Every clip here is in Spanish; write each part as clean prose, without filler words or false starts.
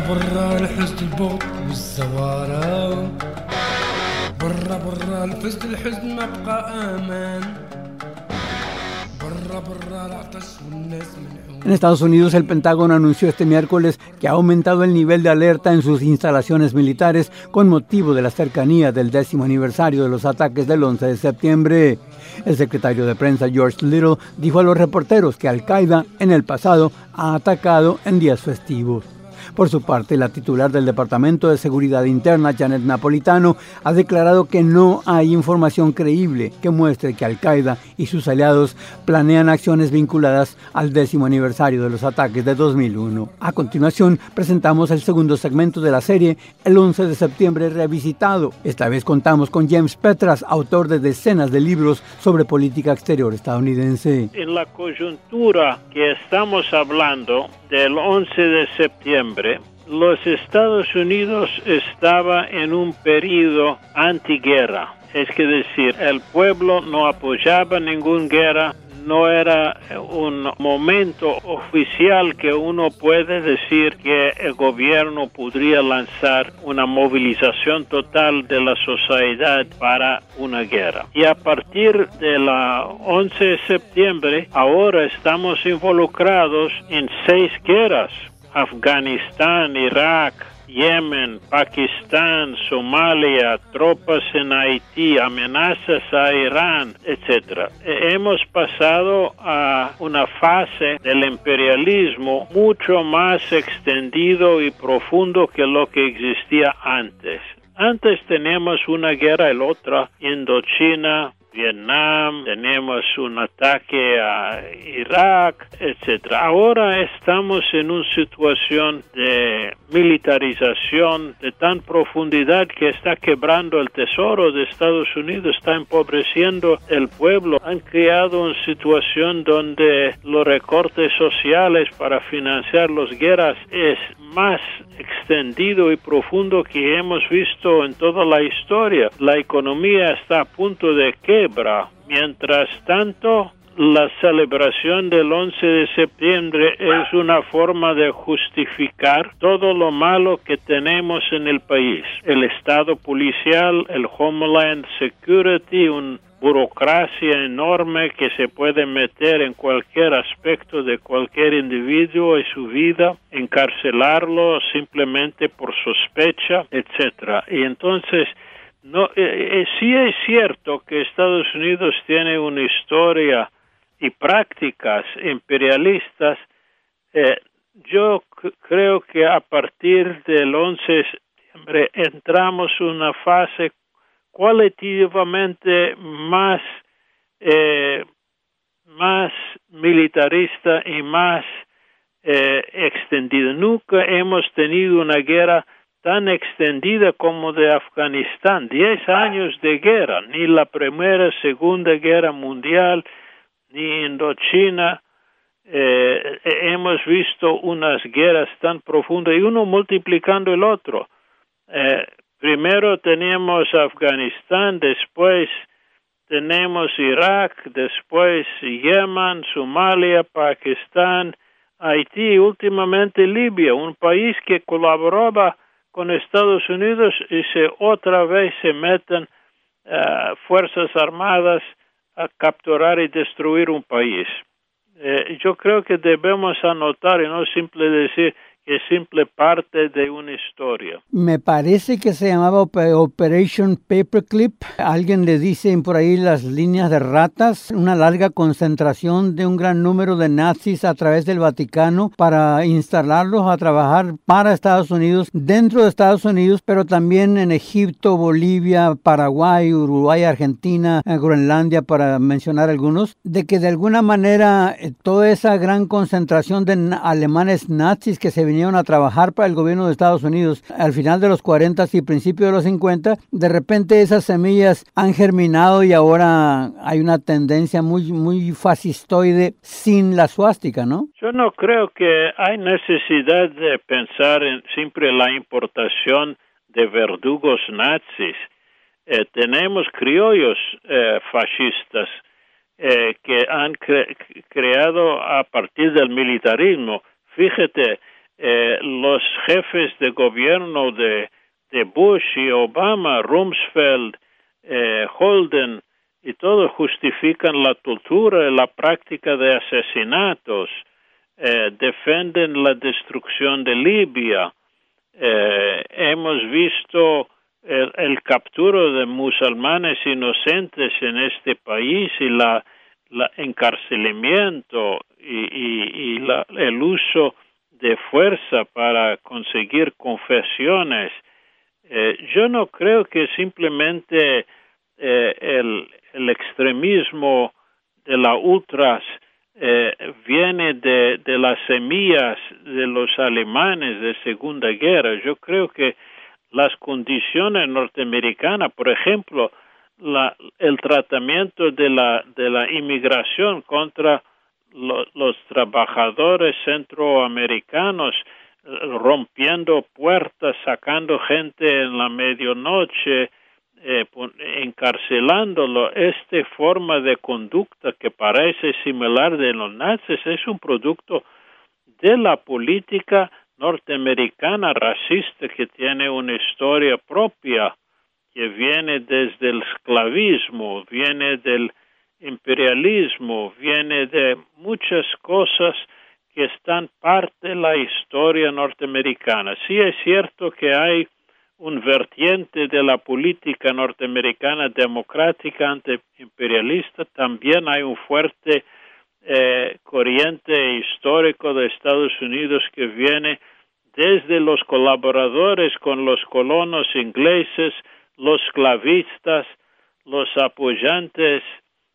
برا الحزن البغض والزوارة، برا الحزن ما بقى امان، برا العطش والناس منحوم. En Estados Unidos, el Pentágono anunció este miércoles que ha aumentado el nivel de alerta en sus instalaciones militares con motivo de la cercanía del 10º aniversario de los ataques del 11 de septiembre. El secretario de prensa George Little dijo a los reporteros que Al-Qaeda en el pasado ha atacado en días festivos. Por su parte, la titular del Departamento de Seguridad Interna, Janet Napolitano, ha declarado que no hay información creíble que muestre que Al-Qaeda y sus aliados planean acciones vinculadas al 10º aniversario de los ataques de 2001. A continuación, presentamos el segundo segmento de la serie, El 11 de septiembre revisitado. Esta vez contamos con James Petras, autor de decenas de libros sobre política exterior estadounidense. En la coyuntura que estamos hablando del 11 de septiembre, los Estados Unidos estaba en un periodo antiguerra. Es decir, el pueblo no apoyaba ninguna guerra, no era un momento oficial que uno puede decir que el gobierno podría lanzar una movilización total de la sociedad para una guerra. Y a partir de la 11 de septiembre, ahora estamos involucrados en 6 guerras. Afganistán, Irak, Yemen, Pakistán, Somalia, tropas en Haití, amenazas a Irán, etc. Hemos pasado a una fase del imperialismo mucho más extendido y profundo que lo que existía antes. Antes teníamos una guerra y la otra, Indochina, Vietnam, tenemos un ataque a Irak, etc. Ahora estamos en una situación de militarización de tan profundidad que está quebrando el tesoro de Estados Unidos, está empobreciendo el pueblo. Han creado una situación donde los recortes sociales para financiar las guerras es más extendido y profundo que hemos visto en toda la historia. La economía está a punto de quiebra. Mientras tanto, la celebración del 11 de septiembre es una forma de justificar todo lo malo que tenemos en el país. El Estado policial, el Homeland Security, una burocracia enorme que se puede meter en cualquier aspecto de cualquier individuo y su vida, encarcelarlo simplemente por sospecha, etc. Y entonces, no, sí es cierto que Estados Unidos tiene una historia y prácticas imperialistas. Yo creo que a partir del 11 de septiembre entramos en una fase cualitativamente más militarista y más extendida. Nunca hemos tenido una guerra tan extendida como de Afganistán. 10 años de guerra, ni la Primera, Segunda Guerra Mundial, ni Indochina. Hemos visto unas guerras tan profundas y uno multiplicando el otro. Primero teníamos Afganistán, después tenemos Irak, después Yemen, Somalia, Pakistán, Haití y últimamente Libia, un país que colaboraba con Estados Unidos y otra vez se meten fuerzas armadas a capturar y destruir un país. Yo creo que debemos anotar y no simple decir que es simple parte de una historia. Me parece que se llamaba Operation Paperclip. Alguien le dice por ahí las líneas de ratas, una larga concentración de un gran número de nazis a través del Vaticano para instalarlos a trabajar para Estados Unidos, dentro de Estados Unidos, pero también en Egipto, Bolivia, Paraguay, Uruguay, Argentina, Groenlandia, para mencionar algunos, de que de alguna manera toda esa gran concentración de alemanes nazis que se vinieron a trabajar para el gobierno de Estados Unidos al final de los 40 y principios de los 50, de repente esas semillas han germinado y ahora hay una tendencia muy fascistoide sin la suástica, ¿no? Yo no creo que hay necesidad de pensar en siempre la importación de verdugos nazis. Tenemos criollos fascistas que han creado a partir del militarismo. Fíjate, los jefes de gobierno de Bush y Obama, Rumsfeld, Holden, y todos justifican la tortura y la práctica de asesinatos, defienden la destrucción de Libia. Hemos visto el capturo de musulmanes inocentes en este país y la encarcelamiento y el uso de fuerza para conseguir confesiones. Yo no creo que simplemente el extremismo de la ultras viene de las semillas de los alemanes de Segunda Guerra. Yo creo que las condiciones norteamericanas, por ejemplo, el tratamiento de la inmigración contra los trabajadores centroamericanos, rompiendo puertas, sacando gente en la medianoche, encarcelándolo. Esta forma de conducta que parece similar de los nazis es un producto de la política norteamericana racista que tiene una historia propia, que viene desde el esclavismo, viene del imperialismo, viene de muchas cosas que están parte de la historia norteamericana. Sí es cierto que hay un vertiente de la política norteamericana democrática antiimperialista, también hay un fuerte corriente histórico de Estados Unidos que viene desde los colaboradores con los colonos ingleses, los esclavistas, los apoyantes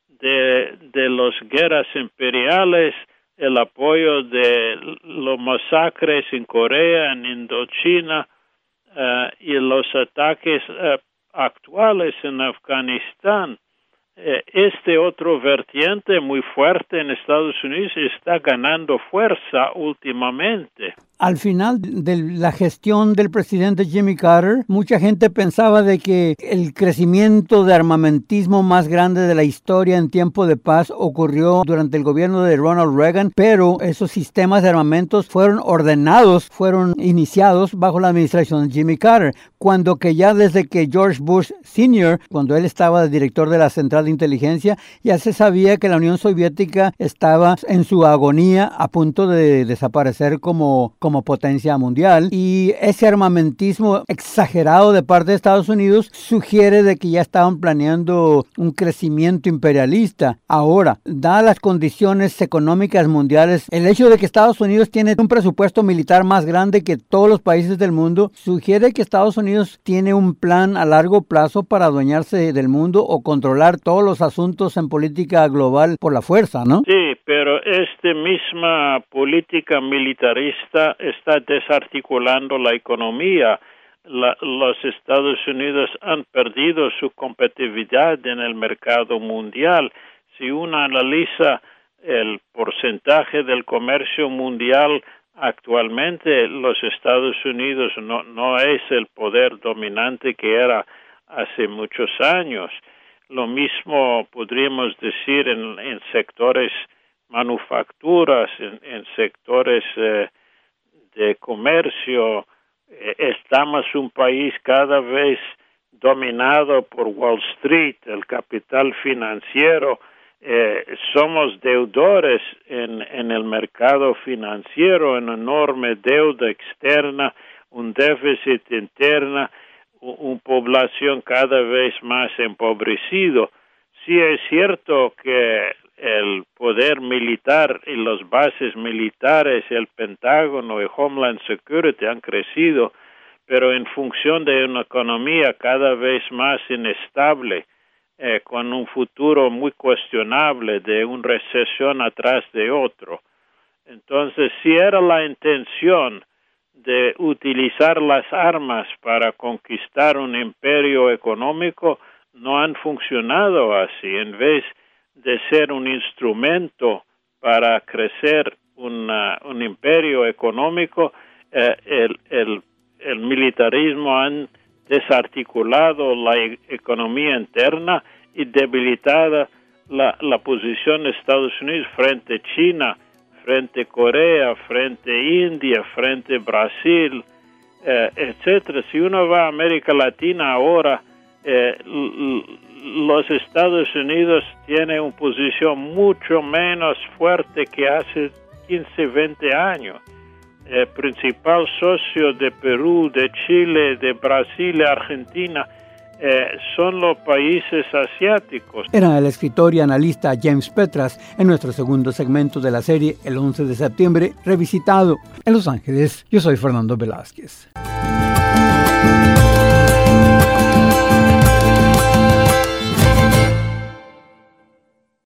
de las guerras imperiales, el apoyo de los masacres en Corea, en Indochina, y los ataques actuales en Afganistán. Este otro vertiente muy fuerte en Estados Unidos está ganando fuerza últimamente. Al final de la gestión del presidente Jimmy Carter, mucha gente pensaba de que el crecimiento de armamentismo más grande de la historia en tiempo de paz ocurrió durante el gobierno de Ronald Reagan, pero esos sistemas de armamentos fueron iniciados bajo la administración de Jimmy Carter, cuando que ya desde que George Bush Sr., cuando él estaba de director de la Central de Inteligencia, ya se sabía que la Unión Soviética estaba en su agonía a punto de desaparecer como potencia mundial, y ese armamentismo exagerado de parte de Estados Unidos sugiere de que ya estaban planeando un crecimiento imperialista. Ahora, dadas las condiciones económicas mundiales, el hecho de que Estados Unidos tiene un presupuesto militar más grande que todos los países del mundo sugiere que Estados Unidos tiene un plan a largo plazo para adueñarse del mundo o controlar todos los asuntos en política global por la fuerza, ¿no? Sí, pero esta misma política militarista está desarticulando la economía. Los Estados Unidos han perdido su competitividad en el mercado mundial. Si uno analiza el porcentaje del comercio mundial actualmente, los Estados Unidos no es el poder dominante que era hace muchos años. Lo mismo podríamos decir en sectores manufacturas, en sectores de comercio. Estamos un país cada vez dominado por Wall Street, el capital financiero. Somos deudores en el mercado financiero, una enorme deuda externa, un déficit interno, una población cada vez más empobrecido. Sí es cierto que el poder militar y las bases militares, el Pentágono y Homeland Security han crecido, pero en función de una economía cada vez más inestable, con un futuro muy cuestionable de una recesión atrás de otro. Entonces, si era la intención de utilizar las armas para conquistar un imperio económico, no han funcionado así. En vez de ser un instrumento para crecer un imperio económico, el militarismo han desarticulado la economía interna y debilitada la posición de Estados Unidos frente a China, frente Corea, frente India, frente Brasil, etcétera. Si uno va a América Latina ahora, los Estados Unidos tienen una posición mucho menos fuerte que hace 15, 20 años. El principal socio de Perú, de Chile, de Brasil y Argentina son los países asiáticos. Era el escritor y analista James Petras en nuestro segundo segmento de la serie El 11 de septiembre revisitado. En Los Ángeles, yo soy Fernando Velázquez.